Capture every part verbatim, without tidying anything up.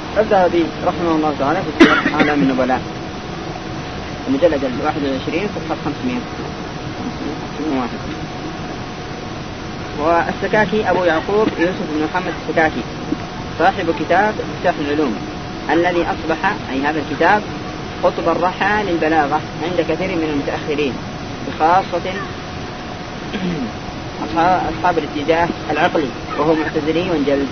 الذهبي رحمه الله تعالى في سير أعلام النبلاء المجلد الواحد والعشرين صفحة خمسمائة واحد. والسكاكي أبو يعقوب يوسف بن محمد السكاكي صاحب كتاب مفتاح العلوم الذي أصبح أي هذا الكتاب خطب الرحى للبلاغة عند كثير من المتأخرين بخاصة أصحاب الاتجاه العقلي وهو معتزلي وانجلد.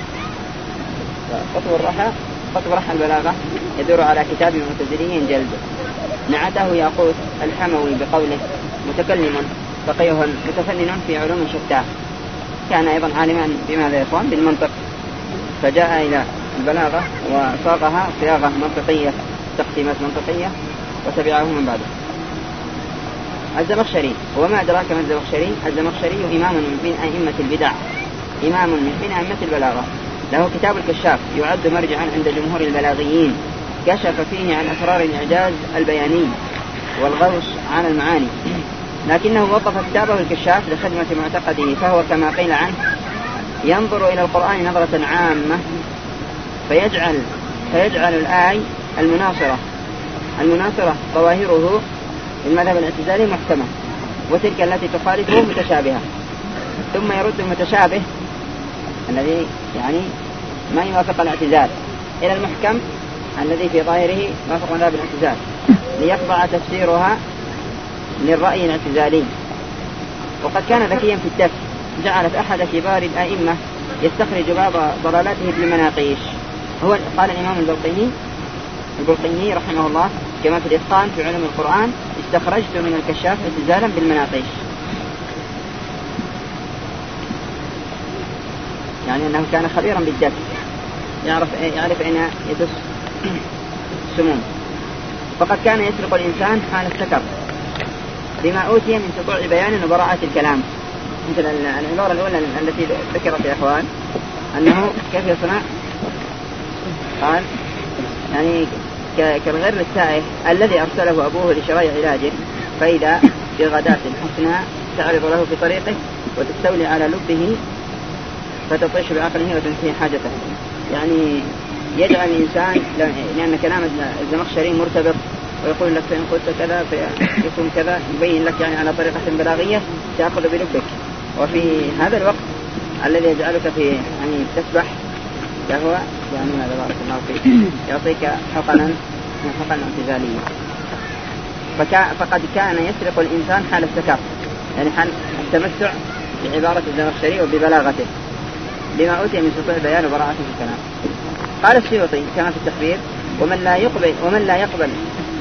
خطب الرحى خطب رحى البلاغة يدور على كتاب معتزلي جلد. نعته ياقوت الحموي بقوله متكلم فقيه متفنن في علوم شتى. كان أيضا عالما بماذا يصوم بالمنطق، فجاء إلى البلاغة وصاغها صياغة منطقية تقسيمات منطقية وتبعه من بعده. الزمخشري وما أدراك ما الزمخشري؟ الزمخشري إمام من أئمة البدع، إمام من أئمة البلاغة، له كتاب الكشاف يعد مرجعا عند جمهور البلاغيين، كشف فيه عن أسرار الإعجاز البياني والغوص عن المعاني، لكنه وقف كتابه الكشاف لخدمة معتقده، فهو كما قيل عنه ينظر إلى القرآن نظرة عامة فيجعل, فيجعل الآي المناصرة المناصرة ظواهره المذهب الاعتزالي محكمة، وتلك التي تخالفه متشابهة، ثم يرد المتشابه الذي يعني ما يوافق الاعتزال إلى المحكم الذي في ظاهره يوافق مذهب الاعتزال ليخضع تفسيرها للرأي الاعتزالي. وقد كان ذكيا في الدفع، جعلت أحد كبار الأئمة يستخرج بعض ضلالاته بالمناقيش. هو قال الإمام البلقيني البلقيني رحمه الله كما في الإتقان في علم القرآن استخرجت من الكشاف اعتزالا بالمناقيش، يعني أنه كان خبيرا بالدفع، يعرف, يعرف أين يدس السموم. فقد كان يسرق الإنسان حال السكر بما أوتي من سطوع بيان وبراءة الكلام، مثل العبارة الأولى التي ذكرت يا إخوان أنه كيف يصنع، قال يعني كالغر السائح الذي أرسله أبوه لشراء علاجه، فإذا بغداة حسناء تعرض له في طريقه وتستولي على لبه فتطيش بعقله وتنتهي حاجته. يعني يجعل الإنسان، لأن كلام الزمخشري مرتبط ويقول لك فإن قلت كذا فيكون كذا، يبين لك يعني على طريقة بلاغية تأخذ بلبك. وفي هذا الوقت الذي يجعلك في يعني تسبح فهو يعني هذا بارك الله فيك يعطيك حقنا حقنا اعتزاليا. فقد كان يسرق الإنسان حال السكر، يعني حال التمتع بعبارة الزمخشري وببلاغته بما أوتي من سطوع بيان وبراءة الكلام. قال السيوطي كما في التحبير ومن لا يقبل ومن لا يقبل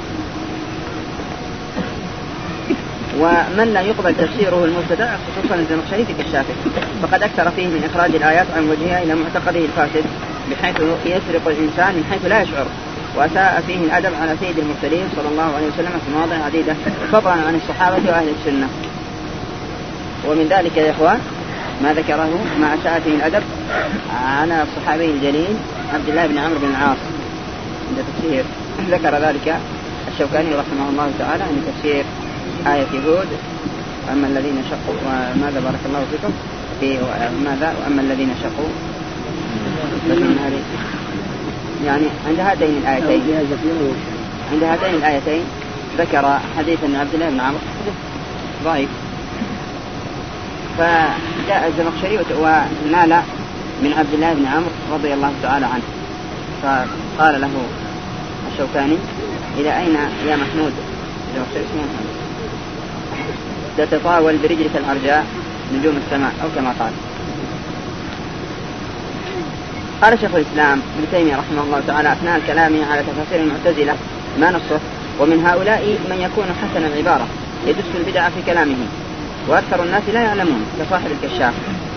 ومن لا يقبل تفسيره المبتدع خصوصا الزمخشري في كشافه، فقد أكثر فيه من إخراج الآيات عن وجهها إلى معتقده الفاسد، بحيث يسرق الإنسان من حيث لا يشعر، وأساء فيه الأدب على سيد المرسلين صلى الله عليه وسلم في مواضع عديدة فضلا عن الصحابة وأهل السنة. ومن ذلك يا إخوان ما ذكره ما أساء فيه الأدب على الصحابي الجليل عبد الله بن عمرو بن العاص عند تفسير، ذكر ذلك الشوكاني رحمه الله تعالى عن تفسير آية هود وأما الذين شقوا وماذا بارك الله فيكم في ماذا وأما الذين شقوا يعني عند هاتين الآيتين عند هاتين الآيتين ذكر حديث عن عبد الله بن عمرو ضعيف، فجاء الزمخشري ونال من عبد الله بن عمرو رضي الله تعالى عنه، فقال له الشوكاني إلى أين يا محمود الزمخشري اسمه تتطاول برجلك الأرجاء نجوم السماء أو كما قال. قال شيخ الإسلام ابن تيمية رحمه الله تعالى أثناء الكلام على تفاسير المعتزلة ما نصه: ومن هؤلاء من يكون حسن العبارة يدس البدع في كلامه وأكثر الناس لا يعلمون كصاحب الكشاف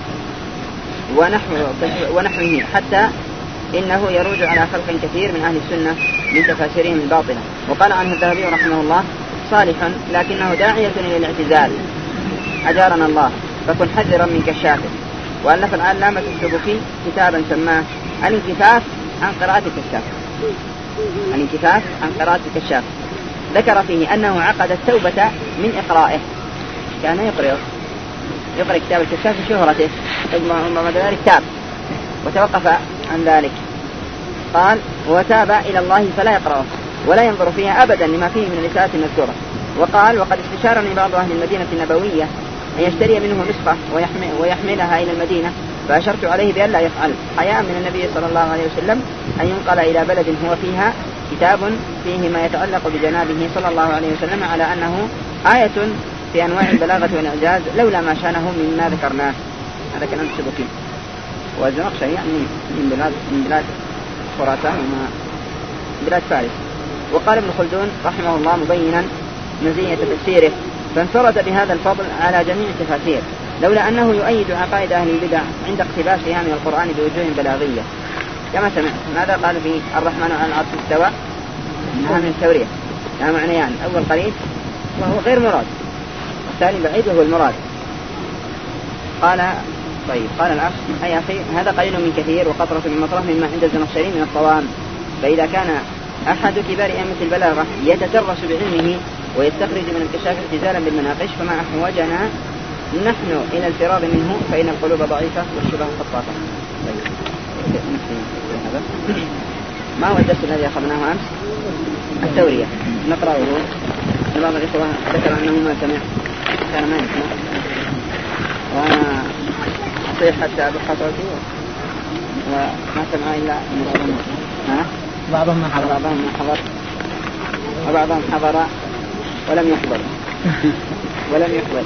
ونحوه، حتى إنه يروج على خلق كثير من أهل السنة من تفاسيرهم الباطلة. وقال عنه الذهبي رحمه الله: صالح لكنه داعية إلى الاعتزال أجارنا الله، فكن حذرا من كشافه. وألف العلامة السبكي كتابا سماه الانكفاف عن قراءة الكشاف الانكفاف عن قراءة الكشاف ذكر فيه أنه عقد التوبة من إقرائه، كان يقرأ يقرأ كتاب الكشاف في شهرته ثم بعد ذلك تاب وتوقف عن ذلك. قال وتاب إلى الله فلا يقرأه ولا ينظر فيها أبدا لما فيه من الإساءة المذكورة. وقال وقد استشارني بعض أهل المدينة النبوية أن يشتري منه نسخة ويحملها إلى المدينة، فأشرت عليه بأن لا يفعل حياء من النبي صلى الله عليه وسلم أن ينقل إلى بلد هو فيها كتاب فيه ما يتعلق بجنابه صلى الله عليه وسلم على أنه آية في أنواع البلاغة والإعجاز لولا ما شانه مما ذكرناه. هذا كلام السبكي. والزمخشري يعني من بلاد من بلاد خراسان وما بلاد فارس. وقال ابن خلدون رحمه الله مبينا مزية تفسيره فانفرد بهذا الفضل على جميع التفاسير لولا أنه يؤيد عقائد أهل البدع عند اقتباسها من القرآن بوجوه بلاغية كما سمعت. ماذا قال في الرحمن على العرش استوى؟ إنها من التورية لها معنيان، أول قريب وهو غير مراد، والثاني بعيد وهو المراد. قال طيب قال العرش أي أخي هذا قليل من كثير وقطرة من مطرح مما عند الزمخشري من الصوام. فإذا كان أحد كبار أئمة البلاغة يتدرس بعلمه ويستخرج من الكشاف اعتزالا بالمناقش فما أحوجنا نحن إلى الفرار منه فإن القلوب ضعيفة والشبه خطافة. ما هو الدرس الذي أخذناه أمس؟ التورية نقرأه. بعض الإخوة ذكر أنه ما سمع كان ما يسمع وأنا أصيح حتى أبقى صوتي وما سمع إلا من ها؟ بعضهم ما حضر بعضهم ما حضر وبعضهم حضر ولم يحضر ولم يحضر.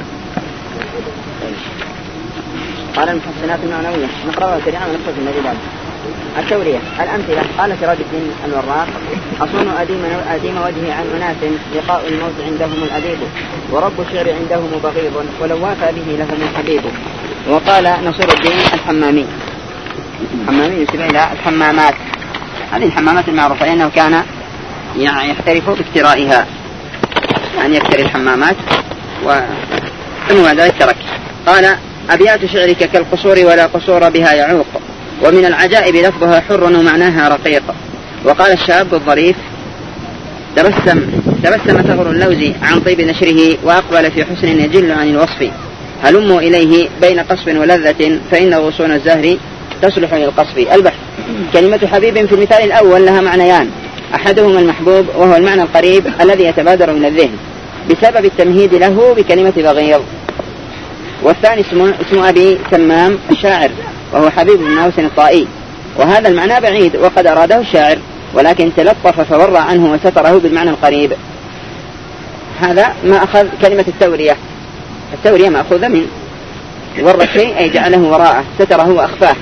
قال المحسنات المعنوية نقرأها سريعا ونقصد النبي بعد. التورية الأمثلة قال سراج الدين الوراق أصون أديم, أديم وجهي عن أناس لقاء الموت عندهم الأديب ورب الشعر عندهم بغيض ولو وافى به لهم الحبيب. وقال نصير الدين الحمامي الحمامي يسمى إلى الحمامات. هذه الحمامات المعروفة لأنه كان يحترف باكترائها يعني يكتري الحمامات ومن ذلك ترك. قال أبيات شعرك كالقصور ولا قصور بها يعوق ومن العجائب لفظها حر ومعناها رقيق. وقال الشاب الظريف تبسم تبسم ثغر اللوز عن طيب نشره وأقبل في حسن يجل عن الوصف هلموا إليه بين قصف ولذة فإن غصون الزهر تصلح للقصف. البحث كلمة حبيب في المثال الأول لها معنيان أحدهما المحبوب وهو المعنى القريب الذي يتبادر من الذهن بسبب التمهيد له بكلمة بغيض، والثاني اسمه اسم أبي تمام الشاعر وهو حبيب بن نوس الطائي وهذا المعنى بعيد وقد أراده الشاعر ولكن تلطف فورع عنه وستره بالمعنى القريب. هذا ما أخذ كلمة التورية. التورية مأخوذة من ورى شيء أي جعله وراءه ستره وأخفاه.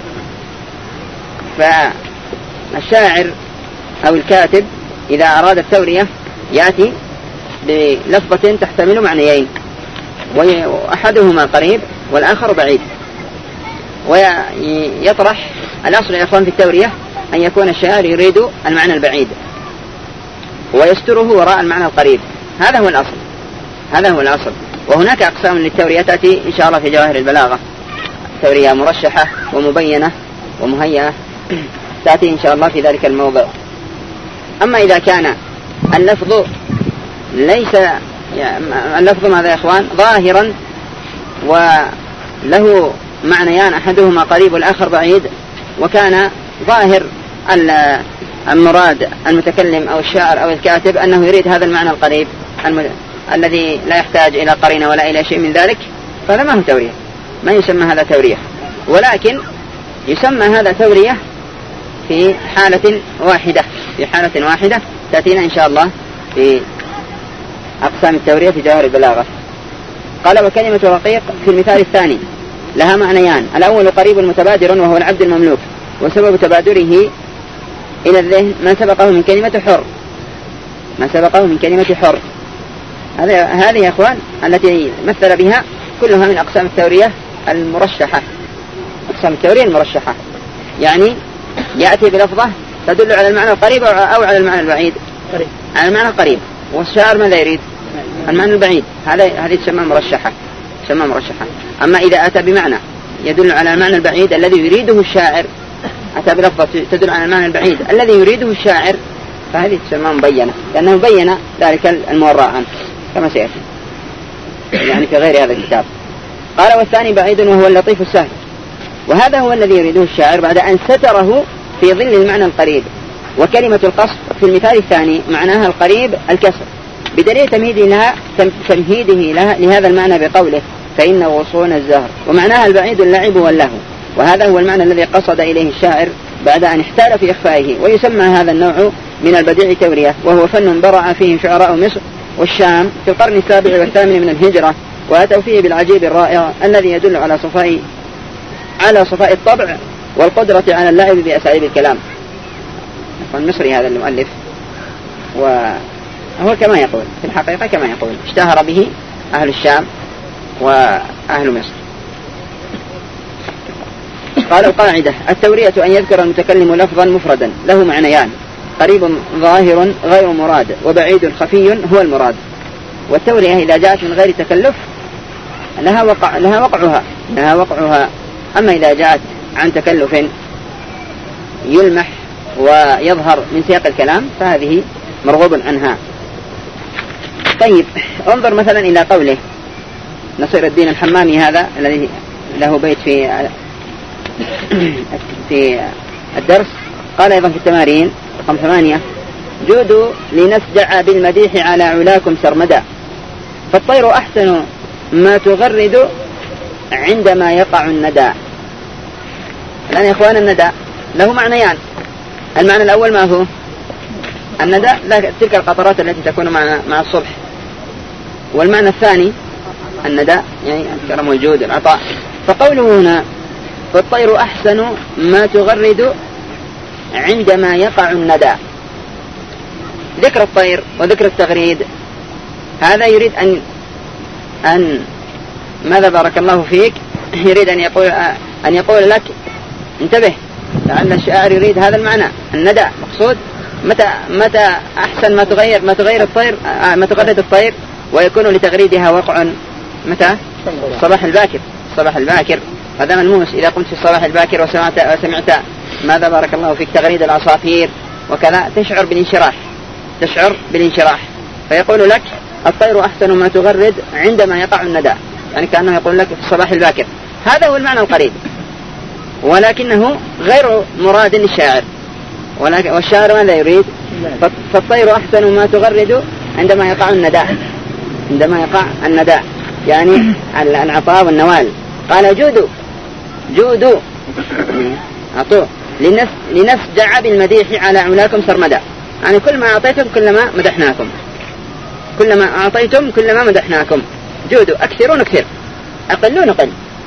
فالشاعر أو الكاتب إذا أراد التورية يأتي بلفظة تحتمل معنيين وأحدهما قريب والآخر بعيد ويطرح الأصل يا أخوان في التورية أن يكون الشاعر يريد المعنى البعيد ويستره وراء المعنى القريب. هذا هو الأصل هذا هو الأصل. وهناك أقسام للتورية تأتي إن شاء الله في جواهر البلاغة. تورية مرشحة ومبينة ومهيئة تأتي إن شاء الله في ذلك الموضع. أما إذا كان اللفظ ليس يعني اللفظ ماذا يا إخوان ظاهرا وله معنيان أحدهما قريب والآخر بعيد وكان ظاهر المراد المتكلم أو الشاعر أو الكاتب أنه يريد هذا المعنى القريب الم... الذي لا يحتاج إلى قرينة ولا إلى شيء من ذلك فهذا ما هو تورية ما يسمى هذا تورية. ولكن يسمى هذا تورية في حالة واحدة في حالة واحدة تأتينا إن شاء الله في أقسام التورية في جواهر البلاغة. قال وكلمة رقيق في المثال الثاني لها معنيان. الأول قريب متبادر وهو العبد المملوك وسبب تبادره إلى الذهن ما سبقه من كلمة حر ما سبقه من كلمة حر. هذه يا أخوان التي مثل بها كلها من أقسام التورية المرشحة. أقسام التورية المرشحة يعني يأتي بلفظة تدل على المعنى القريب أو على المعنى البعيد قريب. على المعنى القريب والشاعر ماذا يريد المعنى البعيد هذا هذه تسمى مرشحة تسمى مرشحة. أما إذا أتى بمعنى يدل على المعنى البعيد الذي يريده الشاعر أتى بلفظة تدل على المعنى البعيد الذي يريده الشاعر فهذه تسمى مبينة لأنه بين ذلك المورع عنه كما سيأتي يعني في غير هذا الكتاب. قال والثاني بعيد وهو اللطيف السهل وهذا هو الذي يريده الشاعر بعد أن ستره في ظل المعنى القريب وكلمة القصد في المثال الثاني معناها القريب الكسر، بدليل تمهيده لها تمهيده لها لهذا المعنى بقوله فإن غصون الزهر، ومعناها البعيد اللعب واللهو، وهذا هو المعنى الذي قصد إليه الشاعر بعد أن احتال في إخفائه. ويسمى هذا النوع من البديع تورية، وهو فن برع فيه شعراء مصر والشام في القرن السابع والثامن من الهجرة، وأتوا فيه بالعجيب الرائع الذي يدل على صفاء على صفاء الطبع والقدرة على اللعب بأساليب الكلام. المصري هذا المؤلف، وهو كما يقول في الحقيقة كما يقول اشتهر به أهل الشام وأهل مصر. قال القاعدة: التورية أن يذكر المتكلم لفظا مفردا له معنيان، قريب ظاهر غير مراد، وبعيد خفي هو المراد. والتورية إذا جاءت من غير تكلف لها وقع لها وقعها لها وقعها أما إذا جاءت عن تكلف يلمح ويظهر من سياق الكلام فهذه مرغوب عنها. طيب، انظر مثلا إلى قوله نصير الدين الحمامي هذا الذي له بيت في في الدرس، قال أيضا في التمارين رقم ثمانية: جودوا لنسجع بالمديح على علاكم سرمدا، فالطير أحسن ما تغرد عندما يقع الندى. الآن يا إخوان الندى له معنيان، المعنى الأول ما هو؟ الندى تلك القطرات التي تكون مع مع الصبح، والمعنى الثاني الندى يعني الكرم والجود والعطاء. فقوله هنا فالطير أحسن ما تغرد عندما يقع الندى، ذكر الطير وذكر التغريد هذا يريد أن أن ماذا بارك الله فيك يريد أن يقول أن يقول لك انتبه، لأن الشاعر يريد هذا المعنى الندى مقصود. متى متى أحسن ما تغير ما تغير الطير ما تغرد الطير ويكون لتغريدها وقع متى؟ الصباح الباكر. الصباح الباكر هذا ملموس، إذا قمت في الصباح الباكر وسمعت وسمعت ماذا بارك الله فيك تغريد العصافير وكذا تشعر بالانشراح تشعر بالانشراح فيقول لك الطير أحسن ما تغرد عندما يقع الندى، يعني كأنه يقول لك في الصباح الباكر. هذا هو المعنى القريب، ولكنه غير مراد للشاعر. والشاعر ماذا يريد؟ فالطير أحسن ما تغرد عندما يقع الندى عندما يقع الندى يعني العطاء والنوال. قال جودوا جودوا أعطوا لنس لنسجع بالمديح على علاكم سرمدا، يعني كل ما أعطيتم كلما مدحناكم، كلما أعطيتم كلما مدحناكم. جودوا أكثروا نكثر، أقلوا نقل.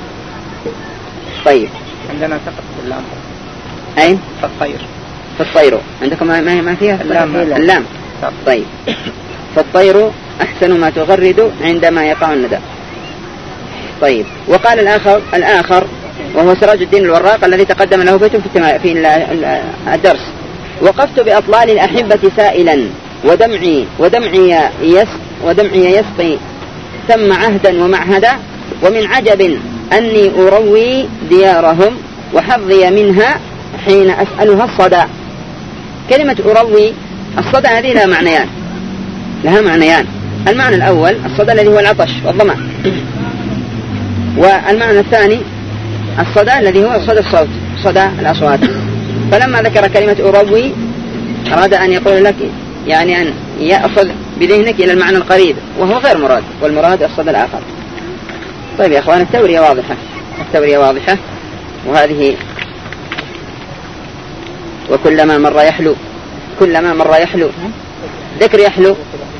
طيب عندنا سقط اللام. أين؟ فالطير. فالطير عندكم ما ما فيها اللام. اللام. طيب فالطير أحسن ما تغرد عندما يقع الندى. طيب وقال الآخر الآخر وهو سراج الدين الوراق الذي تقدم له بيت في في الدرس: وقفت بأطلال الأحبة سائلا ودمعي ودمعي يس ودمعي يسقي ثم عهدا ومعهدا، ومن عجب أني أروي ديارهم وحظي منها حين أسألها الصدى. كلمة أروي الصدى هذه لها معنيان لها معنيان المعنى الأول الصدى الذي هو العطش والظمأ، والمعنى الثاني الصدى الذي هو صدى الصوت صدى الأصوات. فلما ذكر كلمة أروي أراد أن يقول لك يعني أن يأخذ بذهنك إلى المعنى القريب وهو غير مراد، والمراد الصدى الآخر. طيب يا أخوان التورية واضحة التورية واضحة وهذه وكلما مر يحلو كلما مر يحلو ذكر يحلو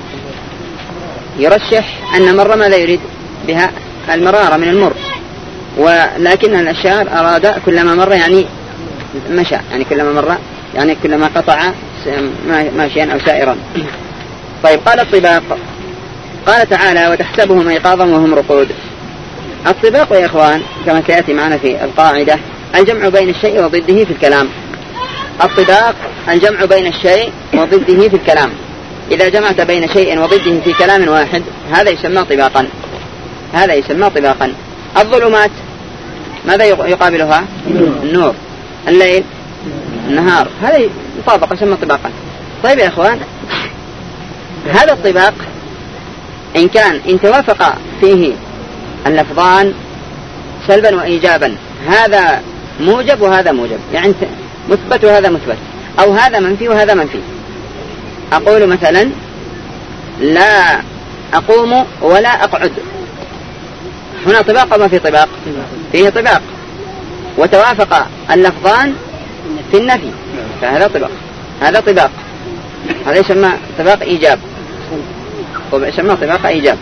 يرشح أن مر ماذا يريد بها؟ المرارة من المر، ولكن الشاعر أراد كلما مر يعني مشى، يعني كلما مر يعني كلما قطع ماشيا أو سائرا. طيب قال الطباق قال تعالى: وتحسبهم أيقاظا وهم رقود. الطباق يا إخوان كما سيأتي معنا في القاعدة الجمع بين الشيء وضده في الكلام. الطباق الجمع بين الشيء وضده في الكلام. إذا جمعت بين شيء وضده في كلام واحد هذا يسمى طباقا هذا يسمى طباقا. الظلمات ماذا يقابلها؟ النور. الليل النهار، هذا يطابق يسمى طباقا. طيب يا إخوان هذا الطباق إن كان إن توافق فيه اللفظان سلبا وإيجابا هذا موجب وهذا موجب، يعني مثبت وهذا مثبت. أو هذا منفي وهذا منفي. أقول مثلا لا أقوم ولا أقعد، هنا طباق ما في طباق؟ فيه طباق، وتوافق اللفظان في النفي، فهذا طباق، هذا طباق، هذا يسمى طباق إيجاب، يسمى طباق إيجاب.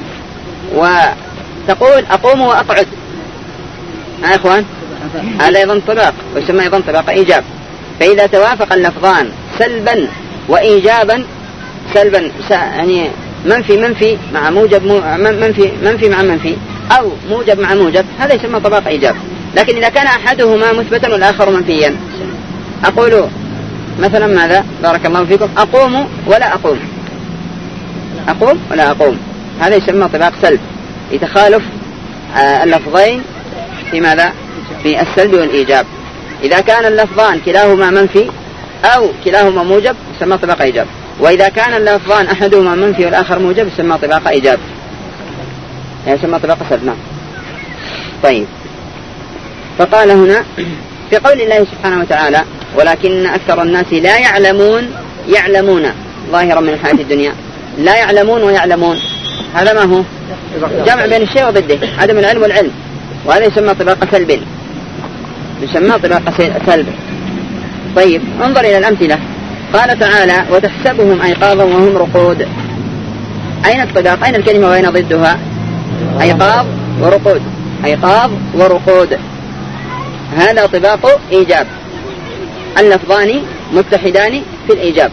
وتقول أقوم وأقعد، ها إخوان، هذا أيضا طباق ويسمى أيضا طباق إيجاب. فإذا توافق اللفظان سلبا وإيجابا، سلبا يعني منفي منفي مع موجب، منفي منفي مع منفي، أو موجب مع موجب، هذا يسمى طباق إيجاب. لكن إذا كان أحدهما مثبتا والآخر منفيا، أقول مثلا ماذا؟ بارك الله فيكم، أقوم ولا أقوم، أقوم ولا أقوم، هذا يسمى طباق سلب، يتخالف اللفظين في ماذا؟ في السلب والإيجاب. إذا كان اللفظان كلاهما منفي أو كلاهما موجب يسمى طباق إيجاب، وإذا كان اللفظان أحدهما منفي والآخر موجب يسمى طباق إيجاب، يسمى طباق سلب. نعم. طيب، فقال هنا في قول الله سبحانه وتعالى ولكن أكثر الناس لا يعلمون، يعلمون ظاهرا من الحياة الدنيا، لا يعلمون ويعلمون، هذا ما هو؟ جمع بين الشيء وضده، عدم العلم والعلم، وهذا يسمى طباق سلب، يسمى طباق سلب. طيب، انظر إلى الأمثلة. قال تعالى وتحسبهم أيقاظا وهم رقود، أين الطباق؟ أين الكلمة وأين ضدها؟ أيقاظ ورقود، أيقاظ ورقود، هذا طباق إيجاب، اللفظان متحدان في الإيجاب،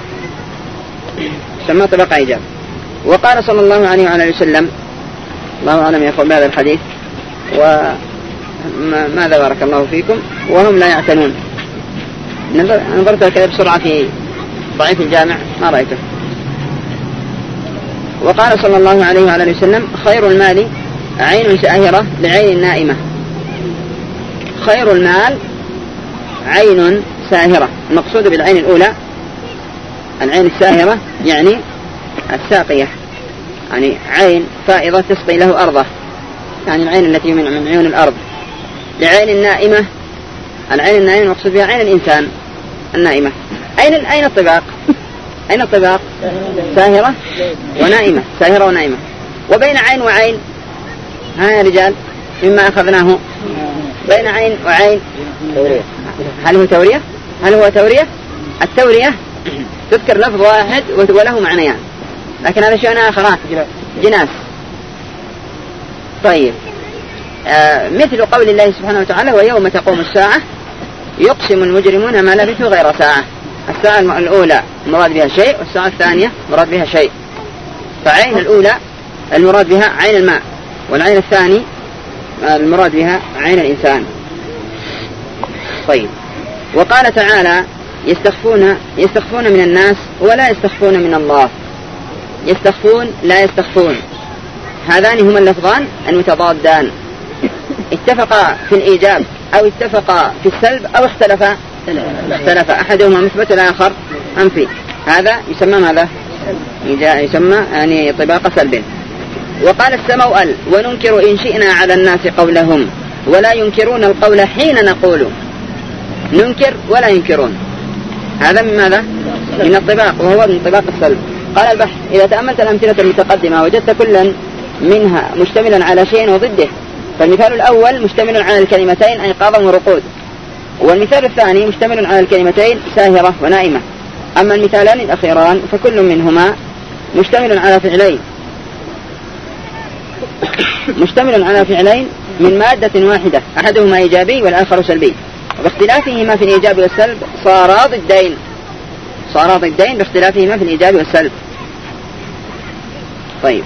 يسمى طباق إيجاب. وقال صلى الله عليه وعلى وسلم، الله أعلم يقول بهذا الحديث، وماذا بارك الله فيكم، وهم لا يعتنون. نظرت كذا بسرعة في ضعيف الجامع ما رأيته. وقال صلى الله عليه وعلى وسلم خير المال عين ساهرة لعين نائمة، خير المال عين ساهرة، المقصود بالعين الأولى العين الساهرة يعني الساقية، يعني عين فائضة تسقي له أرضه، يعني العين التي من عيون الأرض. لعين النائمة، العين النائمة المقصود بها عين الإنسان النائمة. أين أين الطباق؟ أين الطباق؟ ساهرة ونائمة، ساهرة ونائمة. وبين عين وعين، ها يا رجال مما أخذناه، بين عين وعين هل هو تورية؟ هل هو تورية؟ التورية تذكر لفظ واحد وله معنيان، لكن هذا شيء آخر، جناس. طيب، آه مثل قول الله سبحانه وتعالى ويوم تقوم الساعة يقسم المجرمون ما لبثوا غير ساعة. الساعة الأولى المراد بها شيء، والساعة الثانية مراد بها شيء. فعين الأولى المراد بها عين الماء، والعين الثاني المراد بها عين الإنسان. طيب، وقال تعالى يستخفون يستخفون من الناس ولا يستخفون من الله، يستخفون لا يستخفون، هذان هما اللفظان المتضادان، اتفقا في الإيجاب أو اتفقا في السلب أو اختلفا اختلف أحدهما مثبت الآخر منفي، هذا يسمى ماذا؟ يسمى يعني طباق سلب. وقال السماء ال وننكر إن شئنا على الناس قولهم ولا ينكرون القول حين نقول، ننكر ولا ينكرون، هذا من ماذا؟ من الطباق، وهو من طباق السلب. قال البحث إذا تأملت الأمثلة المتقدمة وجدت كلا منها مشتملا على شيء وضده، فالمثال الأول مشتمل على الكلمتين أيقاظا ورقود، والمثال الثاني مشتمل على الكلمتين ساهرة ونائمة. أما المثالان الأخيران فكل منهما مشتمل على فعلين مشتمل على فعلين من مادة واحدة، أحدهما إيجابي والآخر سلبي، باختلافهما في الإيجاب والسلب صارا ضدين، صارا ضدين باختلافهما في الإيجاب والسلب. طيب،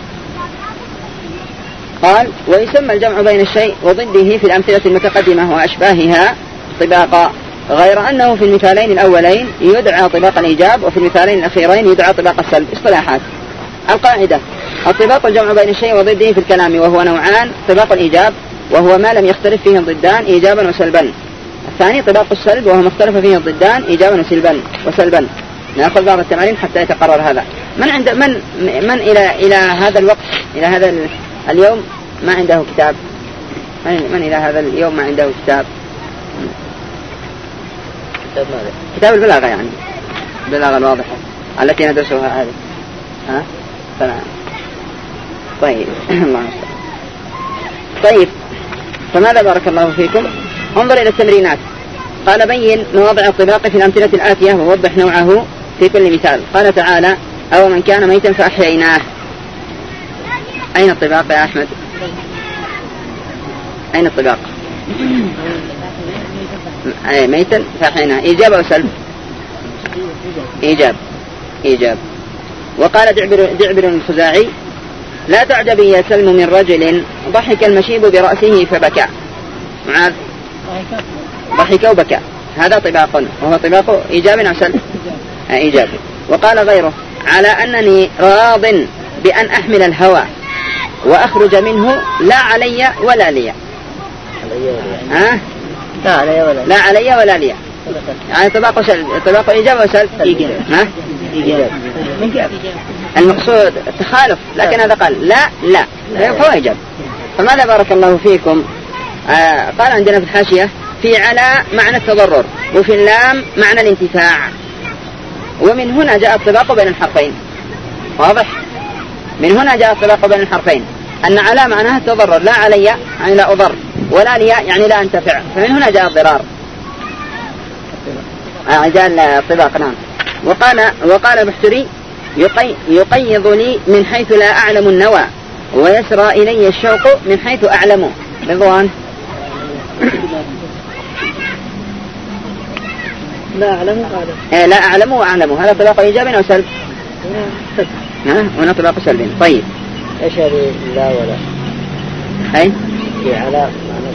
قال ويسمى الجمع بين الشيء وضده في الأمثلة المتقدمة وأشباهها طباقا، غير أنه في المثالين الأولين يدعى طباق الإيجاب وفي المثالين الأخيرين يدعى طباق السلب. اصطلاحات. القاعدة: الطباق الجمع بين الشيء وضده في الكلام، وهو نوعان: طباق الإيجاب وهو ما لم يختلف فيه الضدان إيجابا وسلبا، الثاني طباق السلب وهو ما اختلف فيه الضدان إيجابا وسلبا وسلبا. نأخذ بعض التمارين حتى يتقرر هذا. من عند من من إلى إلى هذا الوقت، إلى هذا اليوم ما عنده كتاب؟ من, من إلى هذا اليوم ما عنده كتاب؟ كتاب البلاغة يعني. البلاغة الواضحة التي ندرسها هذه. ها تمام. طيب الله يستر. طيب فماذا بارك الله فيكم؟ انظر إلى التمرينات. قال بين مواضع الطباق في الأمثلة الآتية ووضح نوعه في كل مثال. قال تعالى أو من كان ميتا فأحييناه. أين الطباق يا أحمد؟ أين الطباق؟ أي ميتا فأحييناه. إيجاب أو سلب؟ إيجاب. إيجاب. وقال دعبر, دعبر الخزاعي لا تعجبي يا سلم من رجل ضحك المشيب برأسه فبكى. معاذ ضحك وبكى هذا طباق وهو طباق إيجاب أو سلب؟ إيجاب. وقال غيره على أنني راض بأن أحمل الهوى وأخرج منه لا علي ولا لي. ها؟ لا علي ولا لا علي ولا لي يعني طباق سلب. طباق إيجاب أو سلب؟ إيجاب. ها؟ إيجاب. المقصود التخالف لكن هذا قال لا لا فهو إيجاب. فماذا بارك الله فيكم؟ آه قال عندنا في الحاشية في على معنى التضرر وفي اللام معنى الانتفاع. ومن هنا جاء الطباق بين الحرفين. واضح؟ من هنا جاء الطباق بين الحرفين أن على معناها التضرر لا علي يعني لا أضر ولا لي يعني لا أنتفع. فمن هنا جاء الضرار. آه جاء الطباق. نعم. وقال وقال بحتري يقي يقيض لي من حيث لا أعلم النوى ويسرى إلي الشوق من حيث أعلم. رضوان لا أعلم إيه لا أعلم وأعلم. هذا طباق إيجاب أو سلب؟ ها هنا طباق سلب. طيب إيش هذه لا ولا أي في على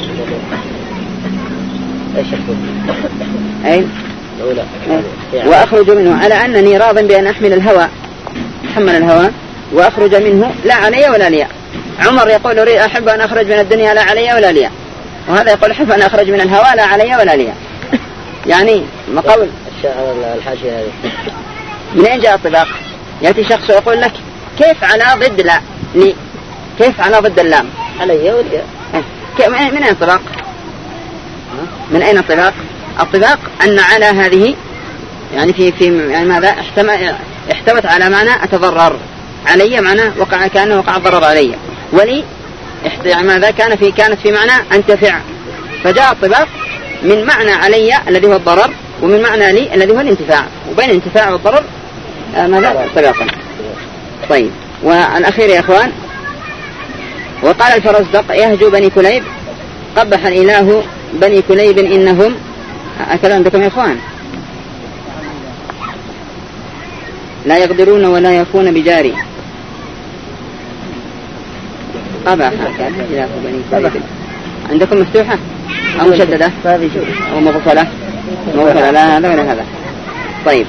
إيش أي الأولى وأخرج منه على أنني راض بأن أحمل الهوى حمل الهوى وأخرج منه لا علي ولا لي. عمر يقول أريد أحب أن أخرج من الدنيا لا علي ولا لي. وهذا يقول أحب أن أخرج من الهوى لا علي ولا لي. يعني مقابل الحاشية هذه. من أين جاء الطباق؟ يأتي شخص ويقول لك كيف على ضد لا لي؟ كيف على ضد اللام؟ علي ولا من أين الطباق؟ من أين الطباق؟ الطباق أن على هذه يعني في في يعني ماذا احتوت على معنى أتضرر. علي معنى وقع كأنه وقع الضرر علي. ولي يعني ماذا كان في كانت في معنى أنتفع. فجاء الطباق من معنى علي الذي هو الضرر ومن معنى لي الذي هو الانتفاع. وبين الانتفاع والضرر آه ماذا طباقا. طيب والأخير يا أخوان وقال الفرزدق يهجو بني كليب قبح الإله بني كليب إنهم أكلوا عندكم يا أخوان لا يقدرون ولا يفون بجاري. قبح الإله بني كليب عندكم مفتوحة أو مشددة أو مغفلة؟ مغفلة لا هذا ولا هذا. طيب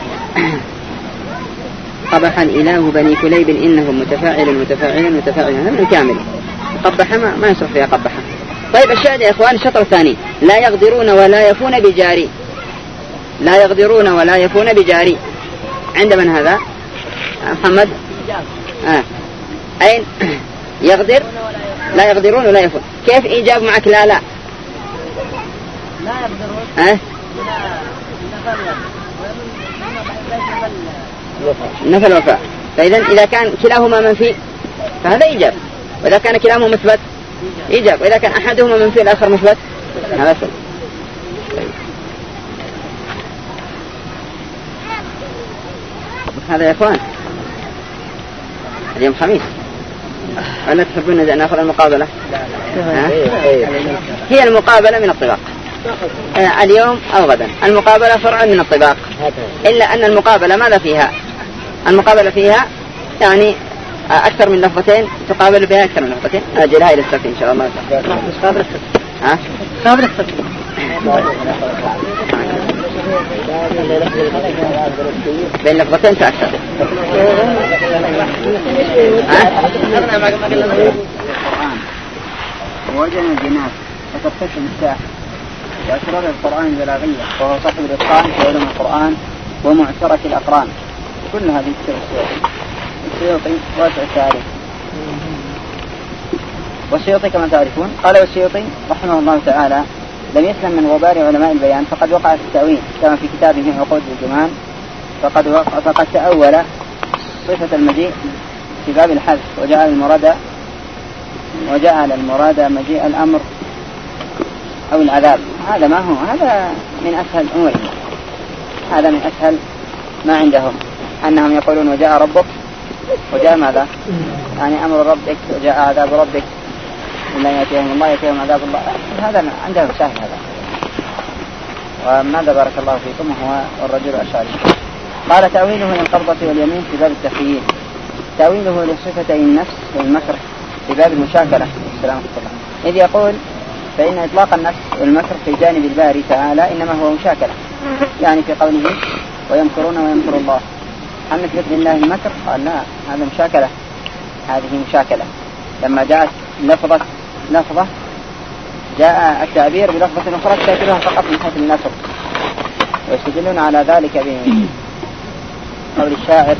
قبح الإله بني كليب إنهم متفاعل متفاعل متفاعل هذا كامل. قبح ما, ما يصرف فيها قبح. طيب الشاهد يا إخوان الشطر الثاني لا يقدرون ولا يفون بجاري. لا يقدرون ولا يفون بجاري عند من هذا؟ محمد آه. أين يقدر لا يقدرون ولا يفون. كيف إيجاب معك لا لا لا يقدرون أه؟ نفى الوفاء. فإذا إذا كان كلاهما منفي فهذا إيجاب. وإذا كان كلاهما مثبت إيجاب. وإذا كان أحدهما منفي الآخر مثبت هذا سلب. هذا يا إخوان اليوم خميس ألا تحبون أن نأخذ المقابلة؟ هي المقابلة من الطباق آه اليوم أو غدا. المقابلة فرع من الطباق إلا أن المقابلة ماذا فيها؟ المقابلة فيها يعني أكثر من لفظتين تقابل بها أكثر من لفظتين. أجلها إلى السبت إن شاء الله. ها؟ قابل السبت بين لفظتين فأكثر. وجن الجناس وتفتشم الساحة وأسرار القرآن البلاغية وهو صاحب الإتقان في علم القرآن ومعترك الأقران. كل هذه تصير السيوطي. السيوطي واسع التاريخ. والسيوطي كما تعرفون قال والسيوطي رحمه الله تعالى لم يسلم من غبار علماء البيان فقد وقع في التأويل كما في كتابه عقود الجمان فقد فقد تأول صفة المجيء في باب الحذف وجعل المراد وجعل المراد مجيء الأمر أو العذاب. هذا ما هو، هذا من أسهل أمورهم، هذا من أسهل ما عندهم، أنهم يقولون وجاء ربك وجاء ماذا؟ يعني أمر ربك وجاء عذاب ربك، إلا يأتيهم الله يأتيهم عذاب الله. هذا عندهم سهل هذا. وماذا بارك الله فيكم هو الرجل الأشعري. قال تأويله للقبضة واليمين في باب التخييل، تأويله لصفتي النفس والمكر في باب المشاكلة السلام عليكم. إذ يقول فإن إطلاق النفس والمكر في جانب الباري تعالى إنما هو مشاكلة، يعني في قوله ويمكرون ويمكر الله. أما في بإذن الله المكر قال لا، هذا مشاكلة، هذه مشاكلة. لما جاءت لفظة لفظة جاء التعبير بلفظة أخرى تشاكلها فقط من حيث النصب، ويستدلون على ذلك بقول الشاعر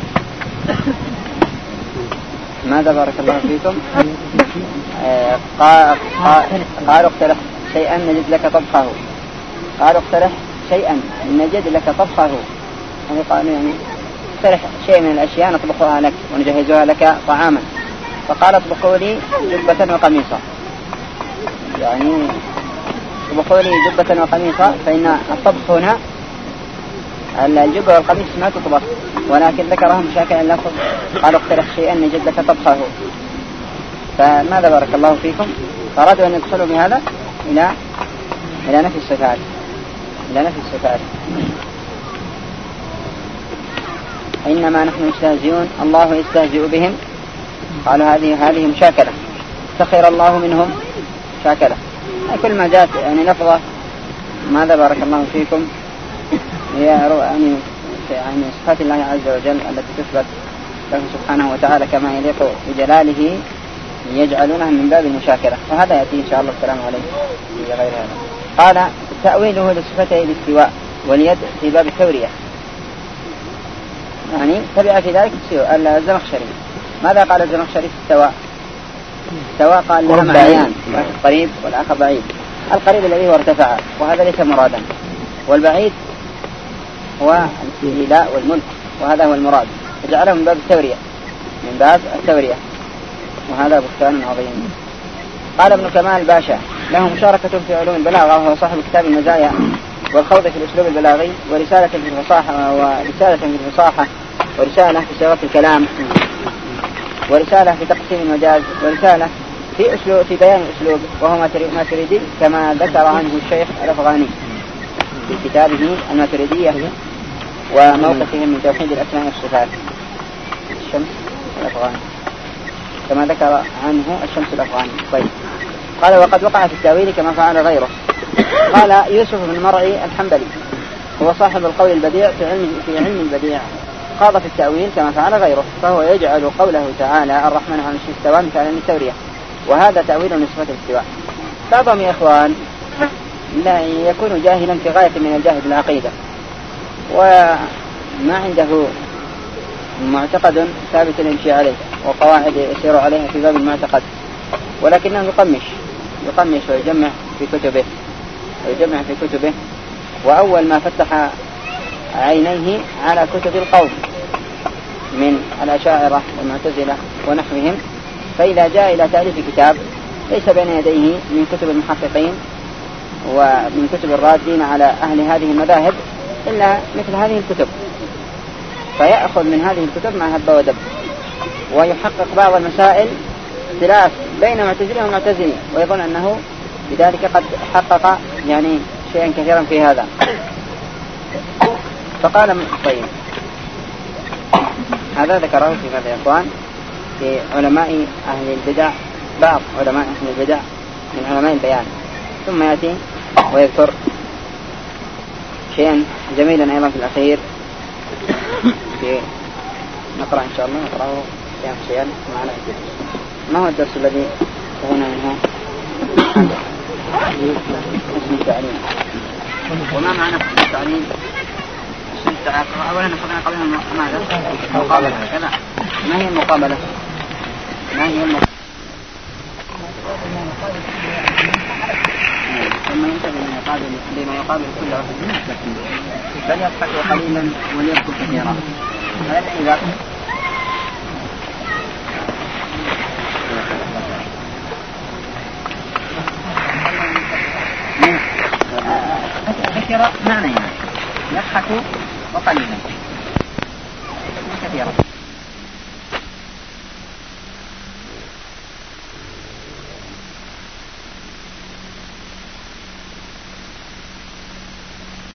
ماذا بارك الله فيكم آه قال قالوا اقترح شيئا نجد لك طبخه، قالوا اقترح شيئا نجد لك طبخه، يعني قالوا يعني اقترح شيء من الأشياء نطبخها لك ونجهزها لك طعاما، فقال اطبخوا لي جبة وقميصا، يعني اطبخوا لي جبة وقميصا، فإن الطبخ هنا الجبة والقميص ما تطبخ، ولكن ذكرهم مشاكل اللفظ، قالوا اقترح شيئا نجد لك طبخه. فماذا بارك الله فيكم أرادوا أن يدخلوا بهذا إلى إلى نفي الصفات، إلى نفي الصفات. إنما نحن مستهزئون الله يستهزئ بهم، قالوا هذه هذه مشاكلة، سخر الله منهم مشاكلة. كل ما جاءت يعني لفظة ماذا بارك الله فيكم هي يعني يعني صفات الله عز وجل التي تثبت له سبحانه وتعالى كما يليق بجلاله يجعلونها من باب المشاكلة، وهذا يأتي إن شاء الله السلام عليكم في غير هذا. قال تأويله لصفتي الاستواء واليد في باب التورية، يعني تبع في ذلك الزمخشري. ماذا قال الزمخشري في السواء؟ السواء قال لها معنيان، واحد قريب والآخر بعيد. القريب الذي هو ارتفع وهذا ليس مرادا، والبعيد هو الاستيلاء والملك وهذا هو المراد، فجعله من باب التورية، من باب التورية، وهذا بستان عظيم. قال ابن كمال باشا له مشاركة في علوم البلاغة، وهو صاحب كتاب المزايا والخوض في الأسلوب البلاغي، ورسالة في الفصاحة ورسالة في الفصاحة ورسالة في صياغة الكلام، ورسالة في تقسيم المجاز، ورسالة في أسلوب في بيان الأسلوب، وهو ماتريدي كما ذكر عنه الشيخ الأفغاني في كتابه الماتريدية وموقفهم من توحيد الأسماء والصفات. الشمس الأفغاني كما ذكر عنه الشمس الأفغاني. طيب. قال وقد وقع في التأويل كما فعل غيره. قال يوسف بن مرعي الحنبلي هو صاحب القول البديع في علم في علم البديع، خاض في التأويل كما فعل غيره، فهو يجعل قوله تعالى الرحمن على العرش استوى مثالا للتورية، وهذا تأويل لصفة الاستواء. بعضهم يا إخوان لا يكون جاهلا في غاية من الجهل بالعقيدة، وما عنده معتقد ثابت يمشي عليه وقواعد يسير عليها في باب المعتقد، ولكنه يقمش يقمش ويجمع في كتبه ويجمع في كتبه وأول ما فتح عينيه على كتب القوم من الأشاعرة والمعتزلة ونحوهم، فإذا جاء إلى تأليف كتاب ليس بين يديه من كتب المحققين ومن كتب الرادين على أهل هذه المذاهب إلا مثل هذه الكتب، فيأخذ من هذه الكتب ما هب ودب، ويحقق بعض المسائل اختلاف بين معتزلين ومعتزلين، ويظن أنه بذلك قد حقق يعني شيئا كثيرا في هذا. فقال طيب هذا ذكره في ماذا يا إخوان في علماء أهل البدع، بعض علماء أهل البدع من علماء البيان، ثم يأتي ويذكر شيئا جميلا أيضا في الأخير في نقرأ إن شاء الله نقرأه شيئا شيئا معنا. ما هو الدرس الذي هنا منه؟ اسم التعليم. وما معنى اسم التعليم؟ اسم التعليم أولا نقرأ قبل ماذا؟ مقابلة كذا. ما هي المقابلة؟ ما هي المقابلة؟ ثم ينتبه لما يقابل لما يقابل كل واحد من التكليف، فليضحك قليلا وليبكي كثيرا. هذا إذا ذكر معنى يعني يضحك وقليلا كثيرا.